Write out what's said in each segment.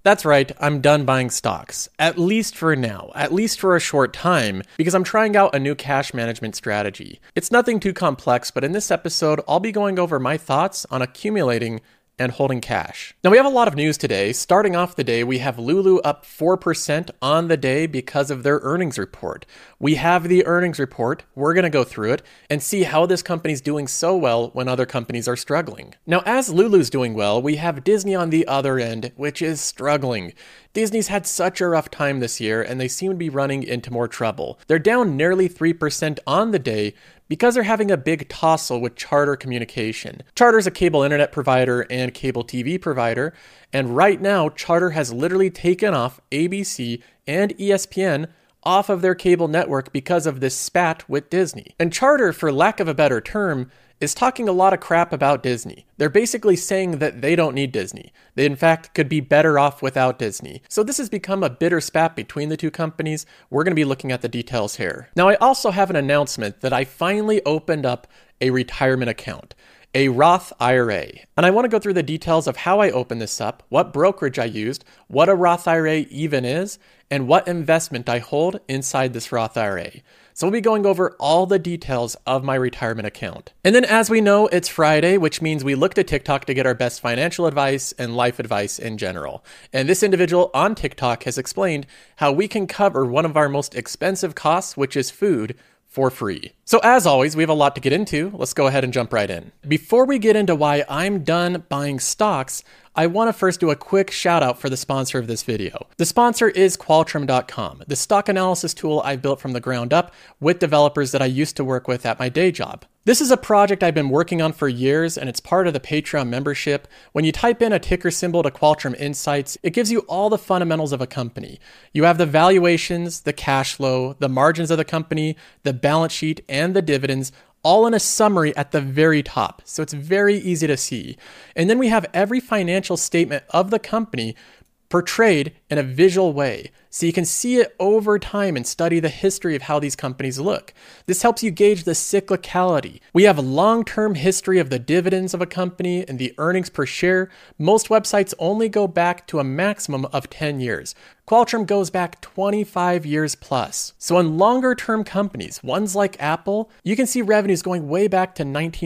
That's right, I'm done buying stocks. At least for now, at least for a short time, because I'm trying out a new cash management strategy. It's nothing too complex, but in this episode, I'll be going over my thoughts on accumulating and holding cash. Now we have a lot of news today. Starting off the day, we have Lulu up 4% on the day because of their earnings report. We have the earnings report. We're going to go through it and see how this company's doing so well when other companies are struggling. Now, as Lulu's doing well, we have Disney on the other end, which is struggling. Disney's had such a rough time this year, and they seem to be running into more trouble. They're down nearly 3% on the day, because they're having a big tussle with Charter Communication. Charter's a cable internet provider and cable TV provider, and right now, Charter has literally taken off ABC and ESPN off of their cable network because of this spat with Disney. And Charter, for lack of a better term, is talking a lot of crap about Disney. They're basically saying that they don't need Disney. They, in fact, could be better off without Disney. So this has become a bitter spat between the two companies. We're going to be looking at the details here. Now, I also have an announcement that I finally opened up a retirement account, a Roth IRA. And I want to go through the details of how I opened this up, what brokerage I used, what a Roth IRA even is, and what investment I hold inside this Roth IRA. So we'll be going over all the details of my retirement account. And then as we know, it's Friday, which means we look to TikTok to get our best financial advice and life advice in general. And this individual on TikTok has explained how we can cover one of our most expensive costs, which is food, for free. So as always, we have a lot to get into. Let's go ahead and jump right in. Before we get into why I'm done buying stocks, I want to first do a quick shout out for the sponsor of this video. The sponsor is Qualtrim.com, the stock analysis tool I built from the ground up with developers that I used to work with at my day job. This is a project I've been working on for years, and it's part of the Patreon membership. When you type in a ticker symbol to Qualtrim Insights, it gives you all the fundamentals of a company. You have the valuations, the cash flow, the margins of the company, the balance sheet, and the dividends, all in a summary at the very top. So it's very easy to see. And then we have every financial statement of the company portrayed in a visual way, so you can see it over time and study the history of how these companies look. This helps you gauge the cyclicality. We have a long-term history of the dividends of a company and the earnings per share. Most websites only go back to a maximum of 10 years. Qualtrim goes back 25 years plus. So in longer term companies, ones like Apple, you can see revenues going way back to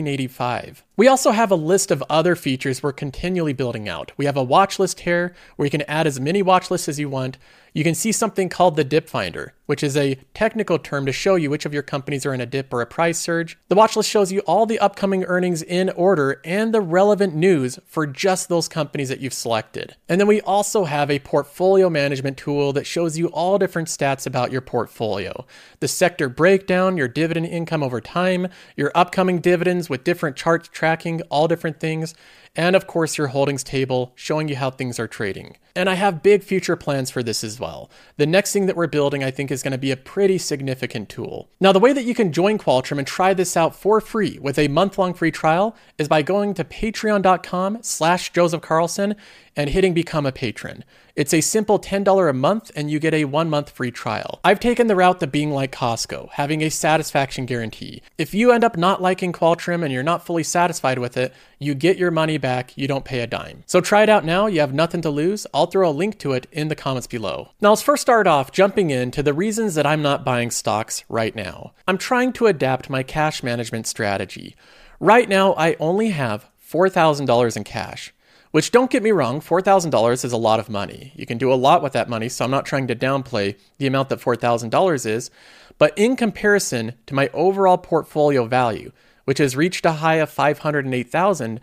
1985. We also have a list of other features we're continually building out. We have a watch list here where you can add as many watch lists as you want. You can see something called the dip finder, which is a technical term to show you which of your companies are in a dip or a price surge. The watch list shows you all the upcoming earnings in order and the relevant news for just those companies that you've selected. And then we also have a portfolio management tool that shows you all different stats about your portfolio. The sector breakdown, your dividend income over time, your upcoming dividends with different charts tracking all different things, and of course your holdings table showing you how things are trading. And I have big future plans for this as well. The next thing that we're building I think is going to be a pretty significant tool. Now the way that you can join Qualtrim and try this out for free with a month-long free trial is by going to patreon.com/Joseph Carlson and hitting become a patron. It's a simple $10 a month and you get a 1-month free trial. I've taken the route to being like Costco, having a satisfaction guarantee. If you end up not liking Qualtrim and you're not fully satisfied with it, you get your money back, you don't pay a dime. So try it out now, you have nothing to lose. I'll throw a link to it in the comments below. Now let's first start off jumping into the reasons that I'm not buying stocks right now. I'm trying to adapt my cash management strategy. Right now, I only have $4,000 in cash. Which, don't get me wrong, $4,000 is a lot of money. You can do a lot with that money, so I'm not trying to downplay the amount that $4,000 is. But in comparison to my overall portfolio value, which has reached a high of $508,000,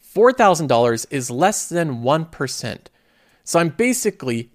$4,000 is less than 1%. So I'm basically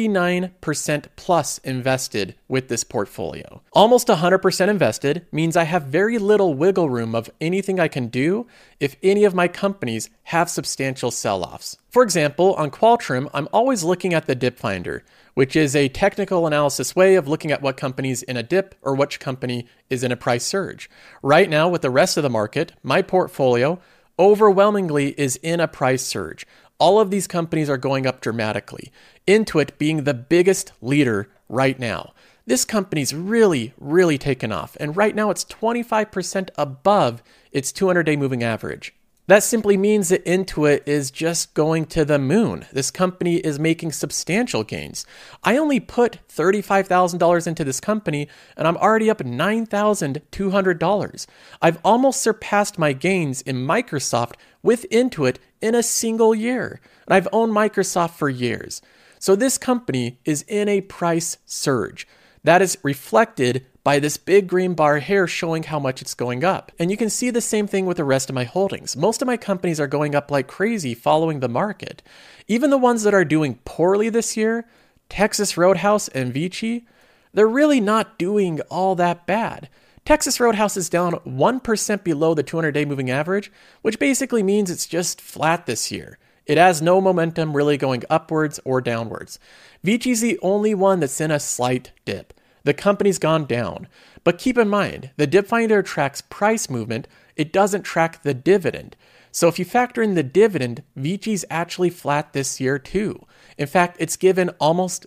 99% plus invested with this portfolio. Almost 100% invested means I have very little wiggle room of anything I can do if any of my companies have substantial sell-offs. For example, on Qualtrim, I'm always looking at the dip finder, which is a technical analysis way of looking at what company's in a dip or which company is in a price surge. Right now, with the rest of the market, my portfolio overwhelmingly is in a price surge. All of these companies are going up dramatically, Intuit being the biggest leader right now. This company's really taken off, and right now it's 25% above its 200-day moving average. That simply means that Intuit is just going to the moon. This company is making substantial gains. I only put $35,000 into this company and I'm already up $9,200. I've almost surpassed my gains in Microsoft with Intuit in a single year. And I've owned Microsoft for years. So this company is in a price surge. That is reflected by this big green bar here showing how much it's going up. And you can see the same thing with the rest of my holdings. Most of my companies are going up like crazy following the market. Even the ones that are doing poorly this year, Texas Roadhouse and Vici, they're really not doing all that bad. Texas Roadhouse is down 1% below the 200-day moving average, which basically means it's just flat this year. It has no momentum really going upwards or downwards. Vici's the only one that's in a slight dip. The company's gone down. But keep in mind, the dip finder tracks price movement. It doesn't track the dividend. So if you factor in the dividend, Vici's actually flat this year too. In fact, it's given almost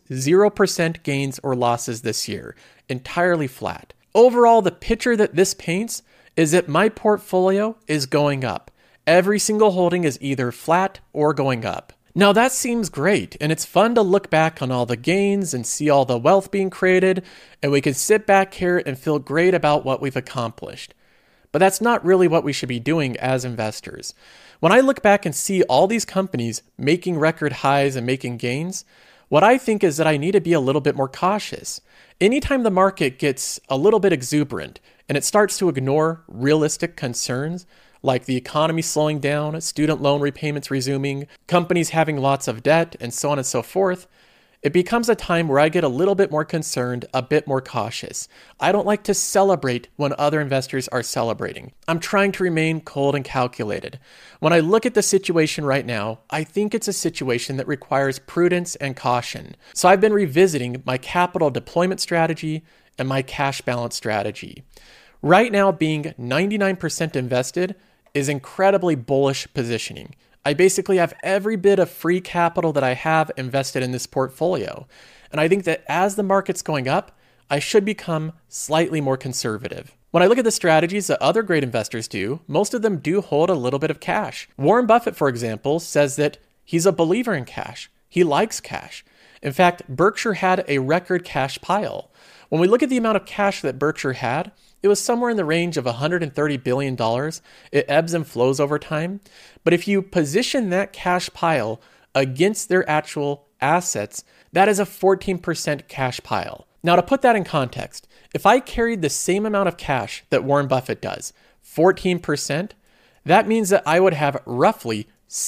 0% gains or losses this year, entirely flat. Overall, the picture that this paints is that my portfolio is going up. Every single holding is either flat or going up. Now that seems great, and it's fun to look back on all the gains and see all the wealth being created, and we can sit back here and feel great about what we've accomplished. But that's not really what we should be doing as investors. When I look back and see all these companies making record highs and making gains, what I think is that I need to be a little bit more cautious. Anytime the market gets a little bit exuberant and it starts to ignore realistic concerns, like the economy slowing down, student loan repayments resuming, companies having lots of debt, and so on and so forth, it becomes a time where I get a little bit more concerned, a bit more cautious. I don't like to celebrate when other investors are celebrating. I'm trying to remain cold and calculated. When I look at the situation right now, I think it's a situation that requires prudence and caution. So I've been revisiting my capital deployment strategy and my cash balance strategy. Right now, being 99% invested is incredibly bullish positioning. I basically have every bit of free capital that I have invested in this portfolio. And I think that as the market's going up, I should become slightly more conservative. When I look at the strategies that other great investors do, most of them do hold a little bit of cash. Warren Buffett, for example, says that he's a believer in cash. He likes cash. In fact, Berkshire had a record cash pile. When we look at the amount of cash that Berkshire had, it was somewhere in the range of $130 billion. It ebbs and flows over time. But if you position that cash pile against their actual assets, that is a 14% cash pile. Now, to put that in context, if I carried the same amount of cash that Warren Buffett does, 14%, that means that I would have roughly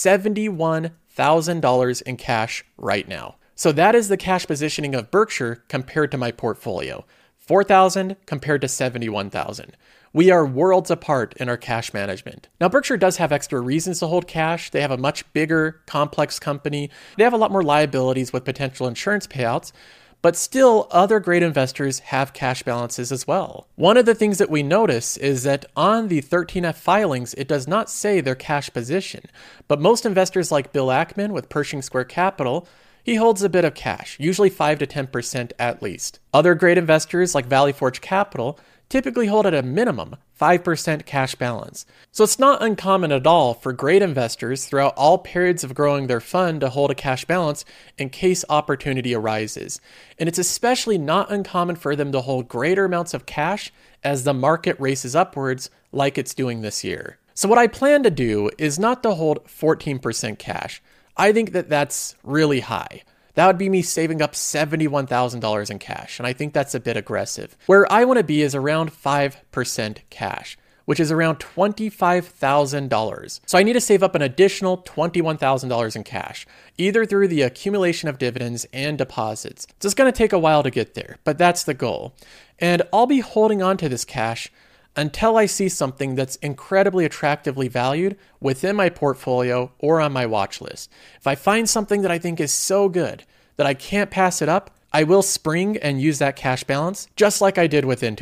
$71,000 in cash right now. So that is the cash positioning of Berkshire compared to my portfolio. 4,000 compared to 71,000. We are worlds apart in our cash management. Now, Berkshire does have extra reasons to hold cash. They have a much bigger, complex company. They have a lot more liabilities with potential insurance payouts, but still other great investors have cash balances as well. One of the things that we notice is that on the 13F filings, it does not say their cash position, but most investors like Bill Ackman with Pershing Square Capital, he holds a bit of cash, usually 5 to 10% at least. Other great investors like Valley Forge Capital typically hold at a minimum 5% cash balance. So it's not uncommon at all for great investors throughout all periods of growing their fund to hold a cash balance in case opportunity arises. And it's especially not uncommon for them to hold greater amounts of cash as the market races upwards like it's doing this year. So what I plan to do is not to hold 14% cash. I think that that's really high. That would be me saving up $71,000 in cash, and I think that's a bit aggressive. Where I want to be is around 5% cash, which is around $25,000. So I need to save up an additional $21,000 in cash, either through the accumulation of dividends and deposits. So it's going to take a while to get there, but that's the goal. And I'll be holding on to this cash until I see something that's incredibly attractively valued within my portfolio or on my watch list. If I find something that I think is so good that I can't pass it up, I will spring and use that cash balance just like I did with Intuit.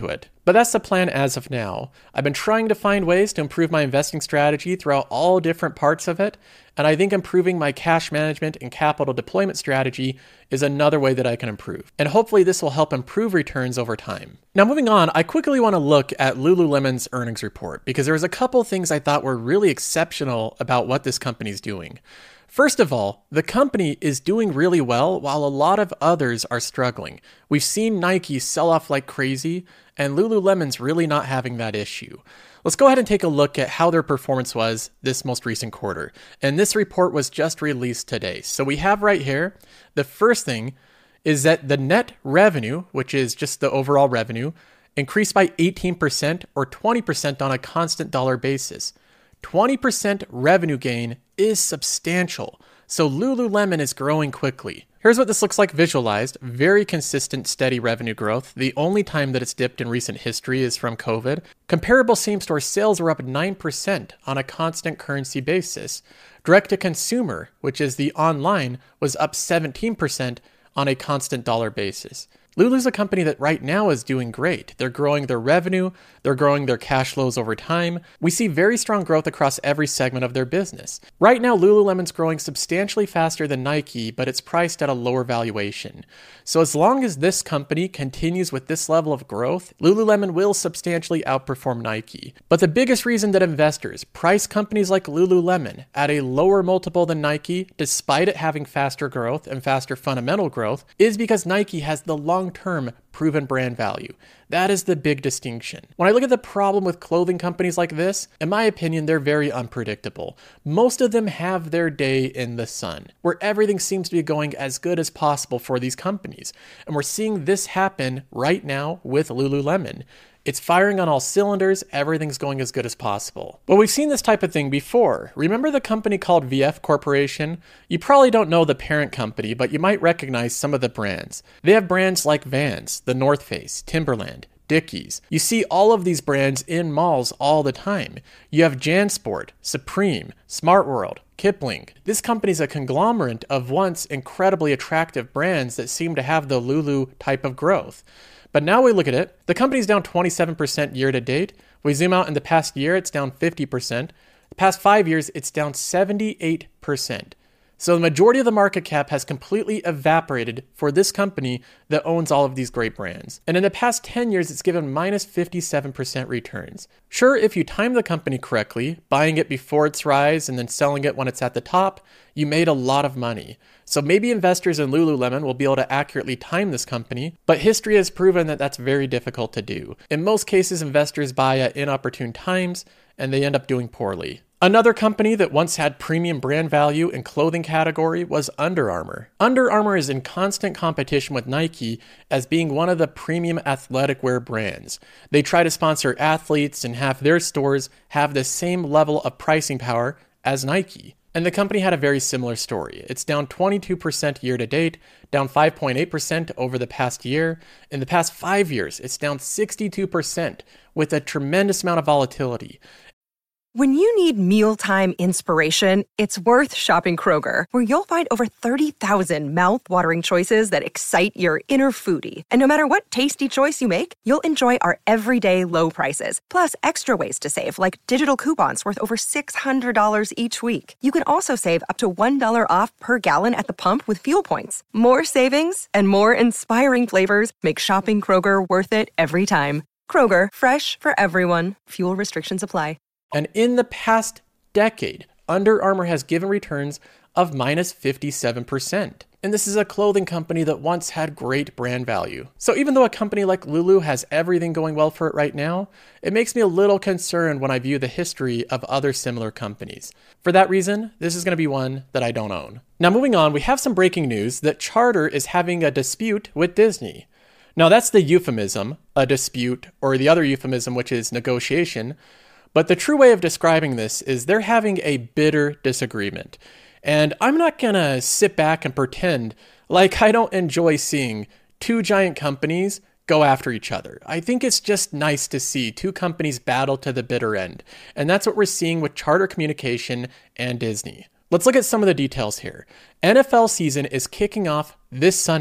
But that's the plan as of now. I've been trying to find ways to improve my investing strategy throughout all different parts of it, and I think improving my cash management and capital deployment strategy is another way that I can improve. And hopefully this will help improve returns over time. Now moving on, I quickly want to look at Lululemon's earnings report because there was a couple things I thought were really exceptional about what this company's doing. First of all, the company is doing really well while a lot of others are struggling. We've seen Nike sell off like crazy, and Lululemon's really not having that issue. Let's go ahead and take a look at how their performance was this most recent quarter. And this report was just released today. So we have right here, the first thing is that the net revenue, which is just the overall revenue, increased by 18% or 20% on a constant dollar basis. 20% revenue gain is substantial, so Lululemon is growing quickly. Here's what this looks like visualized. Very consistent, steady revenue growth. The only time that it's dipped in recent history is from COVID. Comparable same-store sales were up 9% on a constant currency basis. Direct-to-consumer, which is the online, was up 17% on a constant dollar basis. Lulu's a company that right now is doing great. They're growing their revenue, they're growing their cash flows over time. We see very strong growth across every segment of their business. Right now, Lululemon's growing substantially faster than Nike, but it's priced at a lower valuation. So as long as this company continues with this level of growth, Lululemon will substantially outperform Nike. But the biggest reason that investors price companies like Lululemon at a lower multiple than Nike, despite it having faster growth and faster fundamental growth, is because Nike has the long-term proven brand value. That is the big distinction. When I look at the problem with clothing companies like this, in my opinion, they're very unpredictable. Most of them have their day in the sun, where everything seems to be going as good as possible for these companies. And we're seeing this happen right now with Lululemon. It's firing on all cylinders, everything's going as good as possible. But we've seen this type of thing before. Remember the company called VF Corporation? You probably don't know the parent company, but you might recognize some of the brands. They have brands like Vans, The North Face, Timberland, Dickies. You see all of these brands in malls all the time. You have JanSport, Supreme, Smartworld, Kipling. This company's a conglomerate of once incredibly attractive brands that seem to have the Lulu type of growth. But now we look at it, the company's down 27% year to date. We zoom out in the past year, it's down 50%. The past 5 years, it's down 78%. So the majority of the market cap has completely evaporated for this company that owns all of these great brands. And in the past 10 years, it's given minus 57% returns. Sure, if you time the company correctly, buying it before its rise and then selling it when it's at the top, you made a lot of money. So maybe investors in Lululemon will be able to accurately time this company, but history has proven that that's very difficult to do. In most cases, investors buy at inopportune times and they end up doing poorly. Another company that once had premium brand value in clothing category was Under Armour. Under Armour is in constant competition with Nike as being one of the premium athletic wear brands. They try to sponsor athletes and have their stores have the same level of pricing power as Nike. And the company had a very similar story. It's down 22% year to date, down 5.8% over the past year. In the past 5 years, it's down 62% with a tremendous amount of volatility. When you need mealtime inspiration, it's worth shopping Kroger, where you'll find over 30,000 mouth-watering choices that excite your inner foodie. And no matter what tasty choice you make, you'll enjoy our everyday low prices, plus extra ways to save, like digital coupons worth over $600 each week. You can also save up to $1 off per gallon at the pump with fuel points. More savings and more inspiring flavors make shopping Kroger worth it every time. Kroger, fresh for everyone. Fuel restrictions apply. And in the past decade, Under Armour has given returns of minus 57%. And this is a clothing company that once had great brand value. So even though a company like Lulu has everything going well for it right now, it makes me a little concerned when I view the history of other similar companies. For that reason, this is going to be one that I don't own. Now moving on, we have some breaking news that Charter is having a dispute with Disney. Now that's the euphemism, a dispute, or the other euphemism, which is negotiation. But the true way of describing this is they're having a bitter disagreement. And I'm not gonna sit back and pretend like I don't enjoy seeing two giant companies go after each other. I think it's just nice to see two companies battle to the bitter end. And that's what we're seeing with Charter Communication and Disney. Let's look at some of the details here. NFL season is kicking off this Sunday,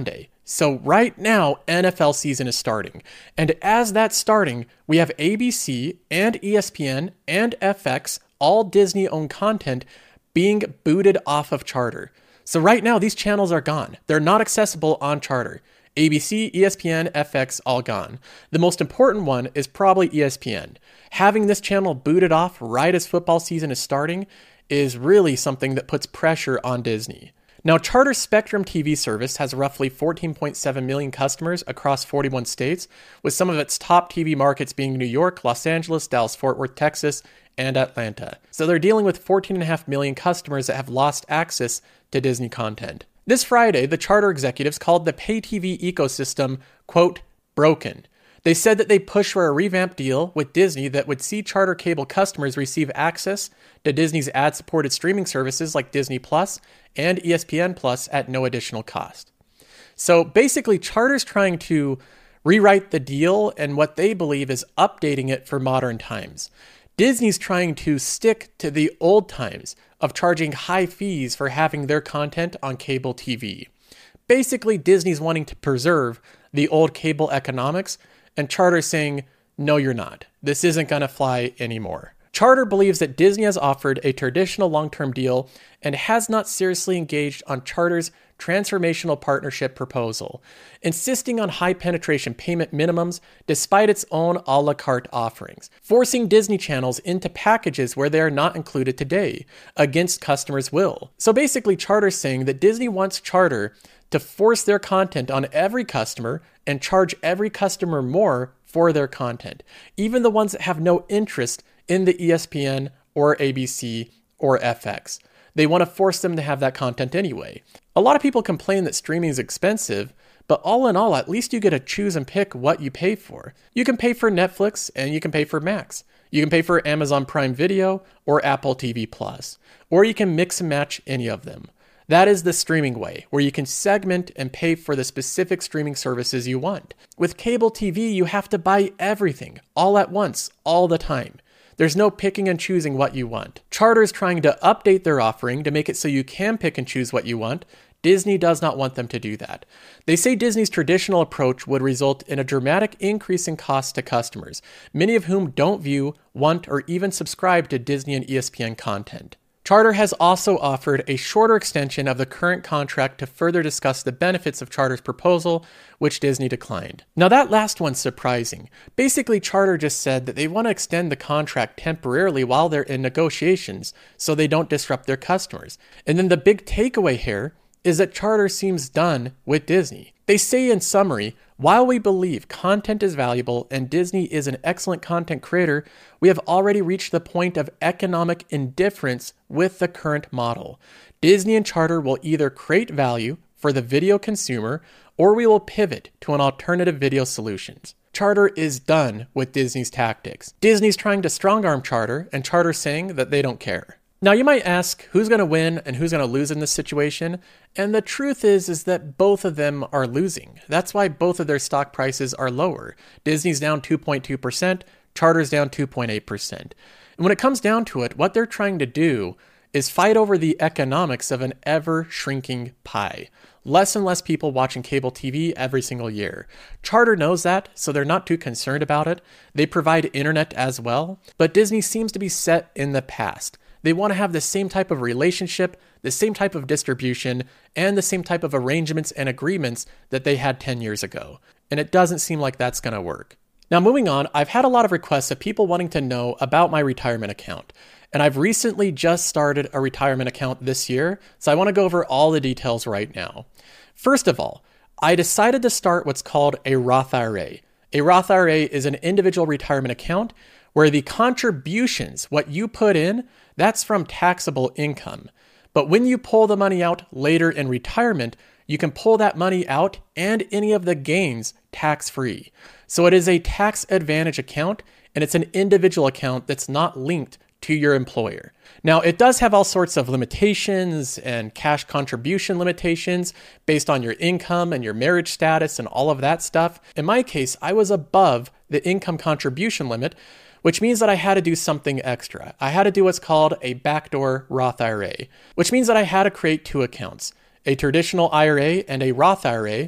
So right now, NFL season is starting. And as that's starting, we have ABC and ESPN and FX, all Disney-owned content, being booted off of Charter. So right now, these channels are gone. They're not accessible on Charter. ABC, ESPN, FX, all gone. The most important one is probably ESPN. Having this channel booted off right as football season is starting is really something that puts pressure on Disney. Now, Charter's Spectrum TV service has roughly 14.7 million customers across 41 states, with some of its top TV markets being New York, Los Angeles, Dallas-Fort Worth, Texas, and Atlanta. So they're dealing with 14.5 million customers that have lost access to Disney content. This Friday, the Charter executives called the pay TV ecosystem, quote, broken. They said that they pushed for a revamped deal with Disney that would see Charter cable customers receive access to Disney's ad-supported streaming services like Disney Plus and ESPN Plus at no additional cost. So basically, Charter's trying to rewrite the deal and what they believe is updating it for modern times. Disney's trying to stick to the old times of charging high fees for having their content on cable TV. Basically, Disney's wanting to preserve the old cable economics, and Charter's saying, no, you're not. This isn't going to fly anymore. Charter believes that Disney has offered a traditional long-term deal and has not seriously engaged on Charter's transformational partnership proposal, insisting on high penetration payment minimums despite its own a la carte offerings, forcing Disney channels into packages where they are not included today, against customers' will. So basically, Charter's saying that Disney wants Charter to force their content on every customer and charge every customer more for their content, even the ones that have no interest in the ESPN or ABC or FX. They want to force them to have that content anyway. A lot of people complain that streaming is expensive, but all in all, at least you get to choose and pick what you pay for. You can pay for Netflix and you can pay for Max. You can pay for Amazon Prime Video or Apple TV Plus, or you can mix and match any of them. That is the streaming way, where you can segment and pay for the specific streaming services you want. With cable TV, you have to buy everything, all at once, all the time. There's no picking and choosing what you want. Charter is trying to update their offering to make it so you can pick and choose what you want. Disney does not want them to do that. They say Disney's traditional approach would result in a dramatic increase in costs to customers, many of whom don't view, want, or even subscribe to Disney and ESPN content. Charter has also offered a shorter extension of the current contract to further discuss the benefits of Charter's proposal, which Disney declined. Now that last one's surprising. Basically, Charter just said that they want to extend the contract temporarily while they're in negotiations so they don't disrupt their customers. And then the big takeaway here is that Charter seems done with Disney. They say in summary, while we believe content is valuable and Disney is an excellent content creator, we have already reached the point of economic indifference with the current model. Disney and Charter will either create value for the video consumer or we will pivot to an alternative video solutions. Charter is done with Disney's tactics. Disney's trying to strong-arm Charter and Charter's saying that they don't care. Now you might ask who's going to win and who's going to lose in this situation, and the truth is that both of them are losing. That's why both of their stock prices are lower. Disney's down 2.2%, Charter's down 2.8%. And when it comes down to it, what they're trying to do is fight over the economics of an ever-shrinking pie. Less and less people watching cable TV every single year. Charter knows that, so they're not too concerned about it. They provide internet as well, but Disney seems to be set in the past. They want to have the same type of relationship, the same type of distribution, and the same type of arrangements and agreements that they had 10 years ago. And it doesn't seem like that's going to work. Now, moving on, I've had a lot of requests of people wanting to know about my retirement account. And I've recently just started a retirement account this year, so I want to go over all the details right now. First of all, I decided to start what's called a Roth IRA. A Roth IRA is an individual retirement account where the contributions, what you put in, that's from taxable income. But when you pull the money out later in retirement, you can pull that money out and any of the gains tax-free. So it is a tax advantage account, and it's an individual account that's not linked to your employer. Now, it does have all sorts of limitations and cash contribution limitations based on your income and your marriage status and all of that stuff. In my case, I was above the income contribution limit, which means that I had to do something extra. I had to do what's called a backdoor Roth IRA, which means that I had to create two accounts, a traditional IRA and a Roth IRA,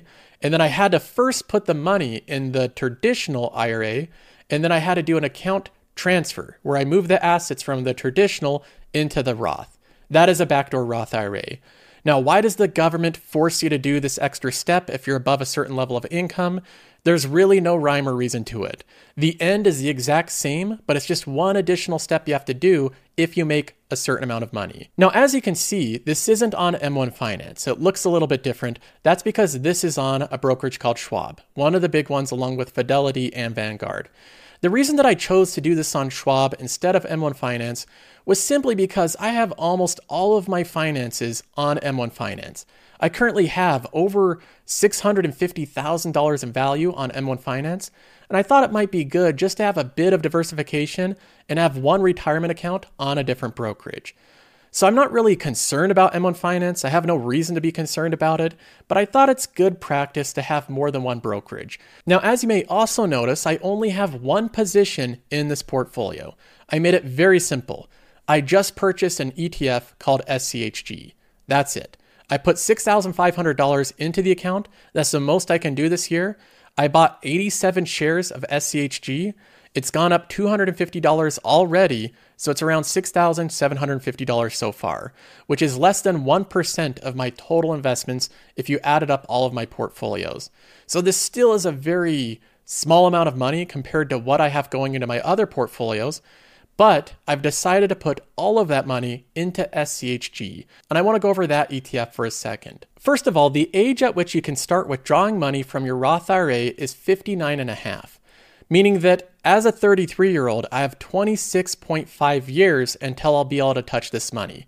And then I had to first put the money in the traditional IRA, and then I had to do an account transfer where I move the assets from the traditional into the Roth. That is a backdoor Roth IRA. Now, why does the government force you to do this extra step if you're above a certain level of income? There's really no rhyme or reason to it. The end is the exact same, but it's just one additional step you have to do if you make a certain amount of money. Now, as you can see, this isn't on M1 Finance. It looks a little bit different. That's because this is on a brokerage called Schwab, one of the big ones along with Fidelity and Vanguard. The reason that I chose to do this on Schwab instead of M1 Finance was simply because I have almost all of my finances on M1 Finance. I currently have over $650,000 in value on M1 Finance, and I thought it might be good just to have a bit of diversification and have one retirement account on a different brokerage. So I'm not really concerned about M1 Finance. I have no reason to be concerned about it, but I thought it's good practice to have more than one brokerage. Now, as you may also notice, I only have one position in this portfolio. I made it very simple. I just purchased an ETF called SCHG. That's it. I put $6,500 into the account. That's the most I can do this year. I bought 87 shares of SCHG. It's gone up $250 already, so it's around $6,750 so far, which is less than 1% of my total investments if you added up all of my portfolios. So this still is a very small amount of money compared to what I have going into my other portfolios, but I've decided to put all of that money into SCHG, and I want to go over that ETF for a second. First of all, the age at which you can start withdrawing money from your Roth IRA is 59 and a half, meaning that as a 33-year-old, I have 26.5 years until I'll be able to touch this money.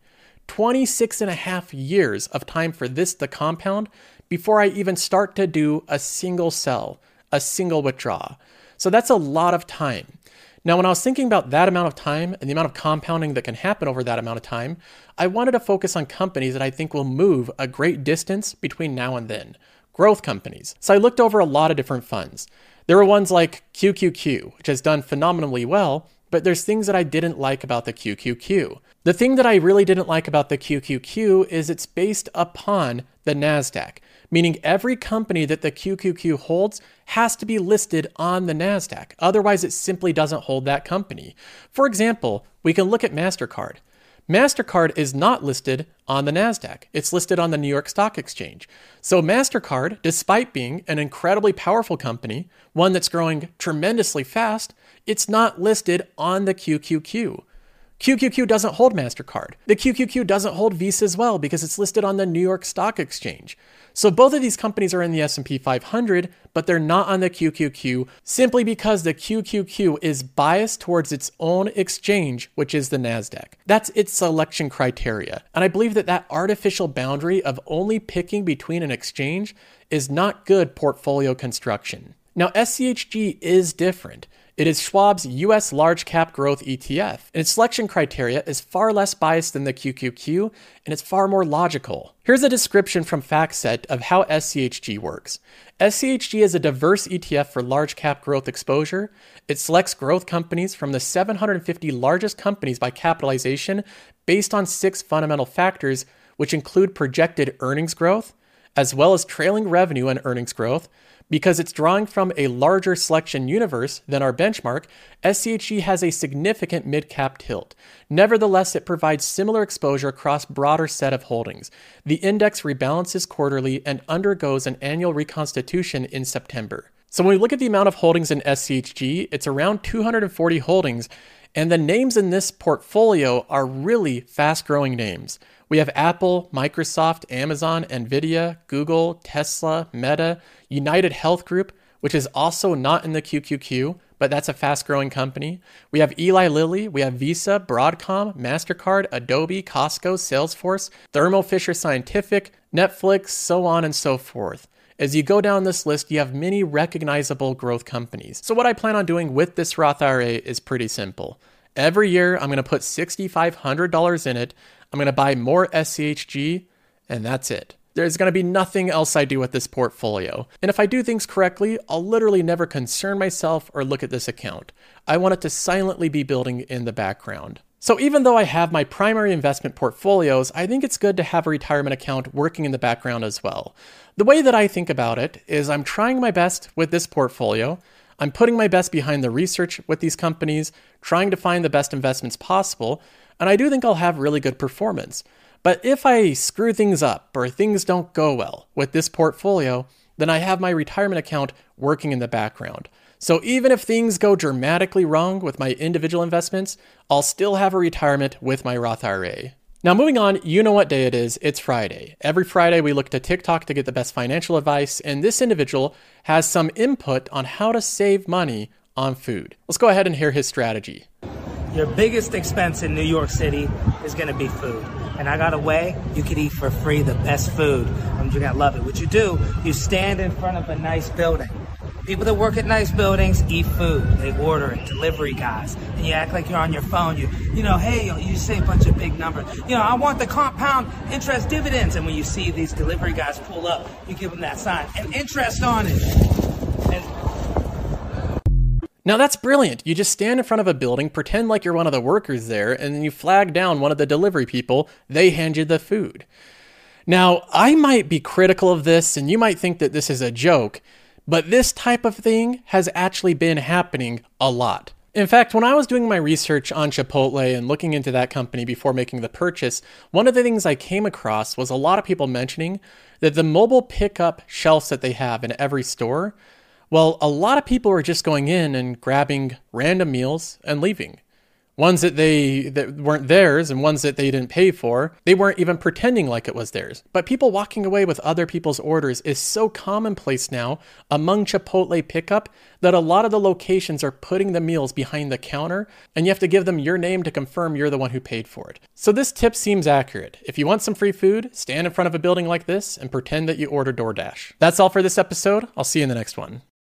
26 and a half years of time for this to compound before I even start to do a single sell, a single withdrawal. So that's a lot of time. Now, when I was thinking about that amount of time and the amount of compounding that can happen over that amount of time, I wanted to focus on companies that I think will move a great distance between now and then. Growth companies. So I looked over a lot of different funds. There were ones like QQQ, which has done phenomenally well, but there's things that I didn't like about the QQQ. The thing that I really didn't like about the QQQ is it's based upon the NASDAQ, meaning every company that the QQQ holds has to be listed on the NASDAQ. Otherwise, it simply doesn't hold that company. For example, we can look at MasterCard. MasterCard is not listed on the NASDAQ. It's listed on the New York Stock Exchange. So MasterCard, despite being an incredibly powerful company, one that's growing tremendously fast, it's not listed on the QQQ. QQQ doesn't hold MasterCard. The QQQ doesn't hold Visa as well because it's listed on the New York Stock Exchange. So both of these companies are in the S&P 500, but they're not on the QQQ simply because the QQQ is biased towards its own exchange, which is the NASDAQ. That's its selection criteria. And I believe that that artificial boundary of only picking between an exchange is not good portfolio construction. Now, SCHG is different. It is Schwab's US Large Cap Growth ETF, and its selection criteria is far less biased than the QQQ, and it's far more logical. Here's a description from FactSet of how SCHG works. SCHG is a diverse ETF for large cap growth exposure. It selects growth companies from the 750 largest companies by capitalization based on 6 fundamental factors, which include projected earnings growth, as well as trailing revenue and earnings growth. Because it's drawing from a larger selection universe than our benchmark, SCHG has a significant mid-cap tilt. Nevertheless, it provides similar exposure across broader set of holdings. The index rebalances quarterly and undergoes an annual reconstitution in September. So when we look at the amount of holdings in SCHG, it's around 240 holdings, and the names in this portfolio are really fast-growing names. We have Apple, Microsoft, Amazon, Nvidia, Google, Tesla, Meta, United Health Group, which is also not in the QQQ, but that's a fast-growing company. We have Eli Lilly, we have Visa, Broadcom, MasterCard, Adobe, Costco, Salesforce, Thermo Fisher Scientific, Netflix, so on and so forth. As you go down this list, you have many recognizable growth companies. So what I plan on doing with this Roth IRA is pretty simple. Every year, I'm going to put $6,500 in it. I'm going to buy more SCHG, and that's it. There's going to be nothing else I do with this portfolio. And if I do things correctly, I'll literally never concern myself or look at this account. I want it to silently be building in the background. So even though I have my primary investment portfolios, I think it's good to have a retirement account working in the background as well. The way that I think about it is I'm trying my best with this portfolio. I'm putting my best behind the research with these companies, trying to find the best investments possible, and I do think I'll have really good performance. But if I screw things up or things don't go well with this portfolio, then I have my retirement account working in the background. So even if things go dramatically wrong with my individual investments, I'll still have a retirement with my Roth IRA. Now moving on, you know what day it is, it's Friday. Every Friday we look to TikTok to get the best financial advice, and this individual has some input on how to save money on food. Let's go ahead and hear his strategy. Your biggest expense in New York City is going to be food. And I got a way you could eat for free the best food. You're going to love it. What you do, you stand in front of a nice building. People that work at nice buildings eat food. They order it, delivery guys. And you act like you're on your phone. You say a bunch of big numbers. I want the compound interest dividends. And when you see these delivery guys pull up, you give them that sign. And interest on it. Now that's brilliant. You just stand in front of a building, pretend like you're one of the workers there, and then you flag down one of the delivery people. They hand you the food. Now, I might be critical of this, and you might think that this is a joke, but this type of thing has actually been happening a lot. In fact, when I was doing my research on Chipotle and looking into that company before making the purchase, one of the things I came across was a lot of people mentioning that the mobile pickup shelves that they have in every store, well, a lot of people were just going in and grabbing random meals and leaving. Ones that weren't theirs and ones that they didn't pay for. They weren't even pretending like it was theirs. But people walking away with other people's orders is so commonplace now among Chipotle pickup that a lot of the locations are putting the meals behind the counter, and you have to give them your name to confirm you're the one who paid for it. So this tip seems accurate. If you want some free food, stand in front of a building like this and pretend that you ordered DoorDash. That's all for this episode. I'll see you in the next one.